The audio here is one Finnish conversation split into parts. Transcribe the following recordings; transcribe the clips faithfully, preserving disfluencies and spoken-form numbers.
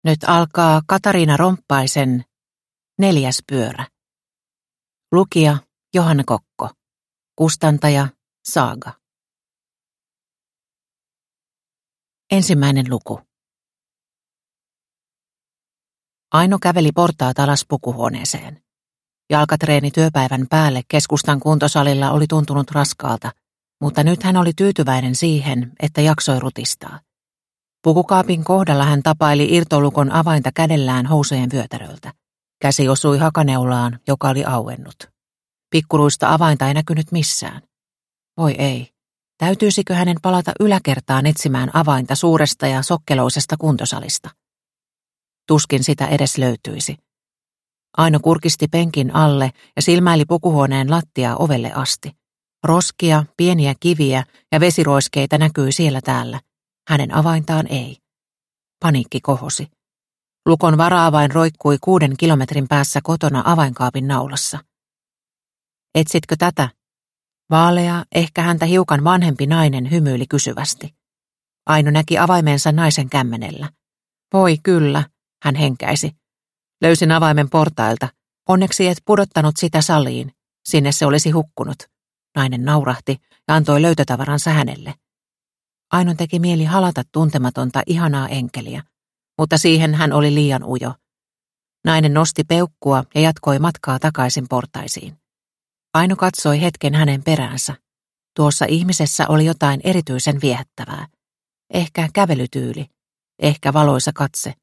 Nyt alkaa Katariina Romppaisen Neljäs pyörä. Lukija Johanna Kokko. Kustantaja Saaga. Ensimmäinen luku. Aino käveli portaat alas pukuhuoneeseen. Jalkatreeni työpäivän päälle keskustan kuntosalilla oli tuntunut raskaalta, mutta nyt hän oli tyytyväinen siihen, että jaksoi rutistaa. Pukukaapin kohdalla hän tapaili irtolukon avainta kädellään housujen vyötäröltä. Käsi osui hakaneulaan, joka oli auennut. Pikkuruista avainta ei näkynyt missään. Voi ei, täytyisikö hänen palata yläkertaan etsimään avainta suuresta ja sokkeloisesta kuntosalista? Tuskin sitä edes löytyisi. Aino kurkisti penkin alle ja silmäili pukuhuoneen lattiaa ovelle asti. Roskia, pieniä kiviä ja vesiroiskeita näkyi siellä täällä. Hänen avaintaan ei. Paniikki kohosi. Lukon vara-avain roikkui kuuden kilometrin päässä kotona avainkaapin naulassa. Etsitkö tätä? Vaalea, ehkä häntä hiukan vanhempi nainen hymyili kysyvästi. Aino näki avaimensa naisen kämmenellä. Voi kyllä, hän henkäisi. Löysin avaimen portailta. Onneksi et pudottanut sitä saliin. Sinne se olisi hukkunut. Nainen naurahti ja antoi löytötavaransa hänelle. Ainon teki mieli halata tuntematonta ihanaa enkeliä, mutta siihen hän oli liian ujo. Nainen nosti peukkua ja jatkoi matkaa takaisin portaisiin. Aino katsoi hetken hänen peräänsä. Tuossa ihmisessä oli jotain erityisen viehättävää. Ehkä kävelytyyli, ehkä valoisa katse.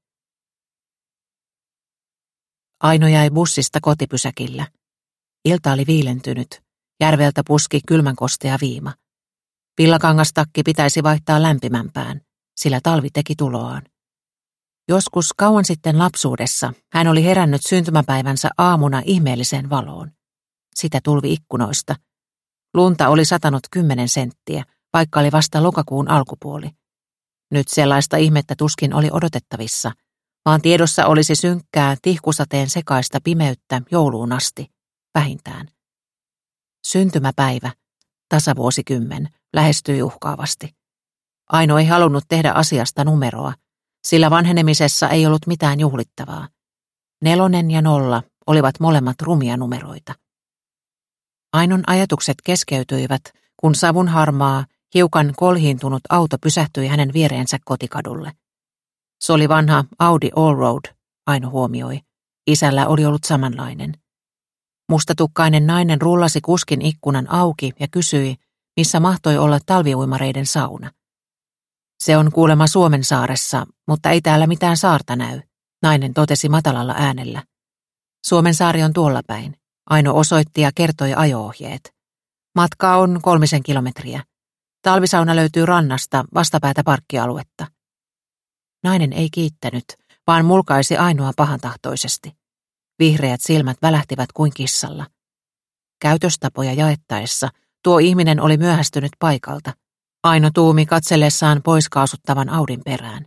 Aino jäi bussista kotipysäkillä. Ilta oli viilentynyt. Järveltä puski kylmän kostea viima. Villakangastakki pitäisi vaihtaa lämpimämpään, sillä talvi teki tuloaan. Joskus kauan sitten lapsuudessa hän oli herännyt syntymäpäivänsä aamuna ihmeelliseen valoon. Sitä tulvi ikkunoista. Lunta oli satanut kymmenen senttiä, vaikka oli vasta lokakuun alkupuoli. Nyt sellaista ihmettä tuskin oli odotettavissa, vaan tiedossa olisi synkkää tihkusateen sekaista pimeyttä jouluun asti, vähintään. Syntymäpäivä, tasavuosikymmen, lähestyi uhkaavasti. Aino ei halunnut tehdä asiasta numeroa, sillä vanhenemisessa ei ollut mitään juhlittavaa. Nelonen ja nolla olivat molemmat rumia numeroita. Ainon ajatukset keskeytyivät, kun savun harmaa, hiukan kolhiintunut auto pysähtyi hänen viereensä kotikadulle. Se oli vanha Audi Allroad, Aino huomioi. Isällä oli ollut samanlainen. Mustatukkainen nainen rullasi kuskin ikkunan auki ja kysyi, missä mahtoi olla talviuimareiden sauna. Se on kuulemma Suomensaaressa, mutta ei täällä mitään saarta näy, nainen totesi matalalla äänellä. Suomensaari on tuolla päin. Aino osoitti ja kertoi ajo-ohjeet. Matka on kolmisen kilometriä. Talvisauna löytyy rannasta vastapäätä parkkialuetta. Nainen ei kiittänyt, vaan mulkaisi Ainoa pahantahtoisesti. Vihreät silmät välähtivät kuin kissalla. Käytöstapoja jaettaessa tuo ihminen oli myöhästynyt paikalta. Aino tuumi katsellessaan pois kaasuttavan Audin perään.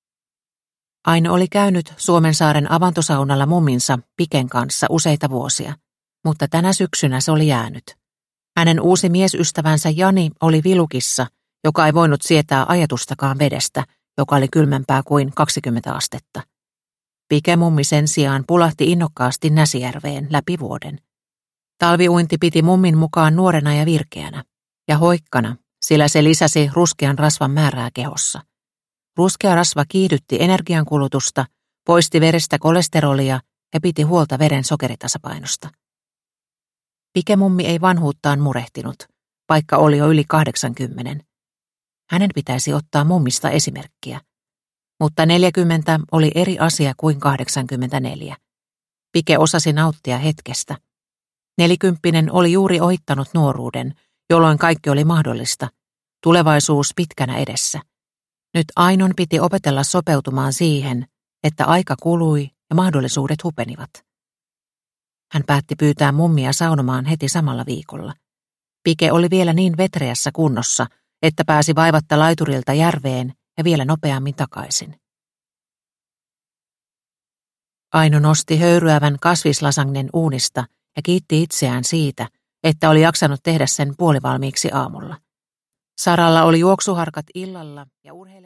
Aino oli käynyt Suomensaaren avantosaunalla mumminsa Piken kanssa useita vuosia, mutta tänä syksynä se oli jäänyt. Hänen uusi miesystävänsä Jani oli vilukissa, joka ei voinut sietää ajatustakaan vedestä, joka oli kylmempää kuin kaksikymmentä astetta. Pikemummi sen sijaan pulahti innokkaasti Näsijärveen läpi vuoden. Talviuinti piti mummin mukaan nuorena ja virkeänä, ja hoikkana, sillä se lisäsi ruskean rasvan määrää kehossa. Ruskea rasva kiihdytti energiankulutusta, poisti verestä kolesterolia ja piti huolta veren sokeritasapainosta. Pikemummi ei vanhuuttaan murehtinut, vaikka oli jo yli kahdeksankymmenen. Hänen pitäisi ottaa mummista esimerkkiä. Mutta neljäkymmentä oli eri asia kuin kahdeksankymmentäneljä. Pike osasi nauttia hetkestä. Nelikymppinen oli juuri ohittanut nuoruuden, jolloin kaikki oli mahdollista. Tulevaisuus pitkänä edessä. Nyt Ainon piti opetella sopeutumaan siihen, että aika kului ja mahdollisuudet hupenivat. Hän päätti pyytää mummia saunomaan heti samalla viikolla. Pike oli vielä niin vetreässä kunnossa, että pääsi vaivatta laiturilta järveen ja vielä nopeammin takaisin. Aino nosti höyryävän kasvislasagnen uunista ja kiitti itseään siitä, että oli jaksanut tehdä sen puolivalmiiksi aamulla. Saralla oli juoksuharkat illalla ja urheilija